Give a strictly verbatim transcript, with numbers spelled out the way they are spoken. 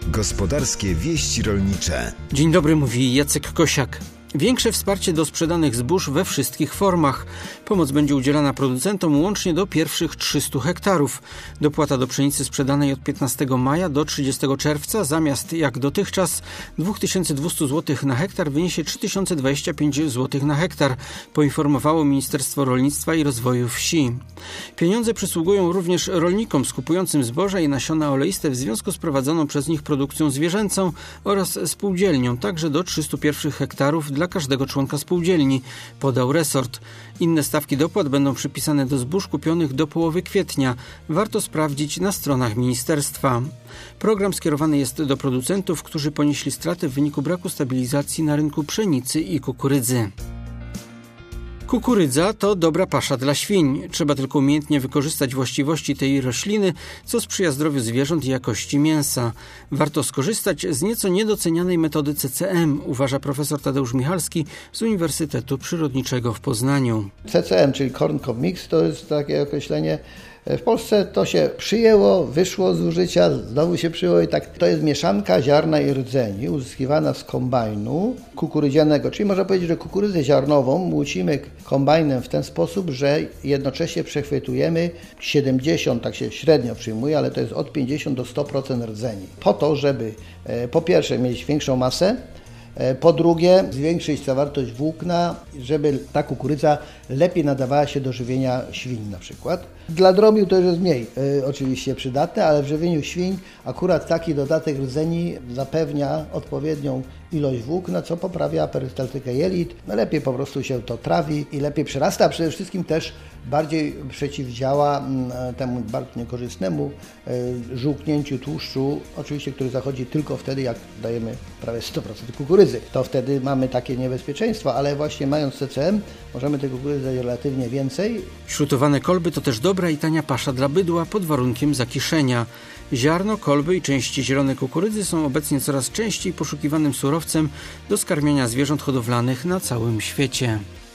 Gospodarskie wieści rolnicze. Dzień dobry, mówi Jacek Kosiak. Większe wsparcie do sprzedanych zbóż we wszystkich formach. Pomoc będzie udzielana producentom łącznie do pierwszych trzystu hektarów. Dopłata do pszenicy sprzedanej od piętnastego maja do trzydziestego czerwca zamiast jak dotychczas dwa tysiące dwieście złotych na hektar wyniesie trzy tysiące dwadzieścia pięć złotych na hektar, poinformowało Ministerstwo Rolnictwa i Rozwoju Wsi. Pieniądze przysługują również rolnikom skupującym zboża i nasiona oleiste w związku z prowadzoną przez nich produkcją zwierzęcą oraz spółdzielnią, także do trzystu pierwszych hektarów dla każdego członka spółdzielni, podał resort. Inne stawki dopłat będą przypisane do zbóż kupionych do połowy kwietnia. Warto sprawdzić na stronach ministerstwa. Program skierowany jest do producentów, którzy ponieśli straty w wyniku braku stabilizacji na rynku pszenicy i kukurydzy. Kukurydza to dobra pasza dla świń. Trzeba tylko umiejętnie wykorzystać właściwości tej rośliny, co sprzyja zdrowiu zwierząt i jakości mięsa. Warto skorzystać z nieco niedocenianej metody C C M, uważa profesor Tadeusz Michalski z Uniwersytetu Przyrodniczego w Poznaniu. C C M, czyli Corn Cob Mix, to jest takie określenie. W Polsce to się przyjęło, wyszło z użycia, znowu się przyjęło i tak. To jest mieszanka ziarna i rdzeni uzyskiwana z kombajnu kukurydzianego, czyli można powiedzieć, że kukurydzę ziarnową młócimy kombajnem w ten sposób, że jednocześnie przechwytujemy siedemdziesiąt, tak się średnio przyjmuje, ale to jest od pięćdziesiąt do stu procent rdzeni. Po to, żeby po pierwsze mieć większą masę, po drugie zwiększyć zawartość włókna, żeby ta kukurydza lepiej nadawała się do żywienia świń na przykład. Dla drobiu to już jest mniej y, oczywiście przydatne, ale w żywieniu świń akurat taki dodatek rdzeni zapewnia odpowiednią ilość włókna, co poprawia perystaltykę jelit. No lepiej po prostu się to trawi i lepiej przerasta, a przede wszystkim też bardziej przeciwdziała y, temu bardzo niekorzystnemu y, żółknięciu tłuszczu, oczywiście, który zachodzi tylko wtedy, jak dajemy prawie sto procent kukurydzy. To wtedy mamy takie niebezpieczeństwo, ale właśnie mając C C M możemy tej kukurydzy dać relatywnie więcej. Śrutowane kolby to też dobra i tania pasza dla bydła pod warunkiem zakiszenia. Ziarno, kolby i części zielonej kukurydzy są obecnie coraz częściej poszukiwanym surowcem do skarmiania zwierząt hodowlanych na całym świecie.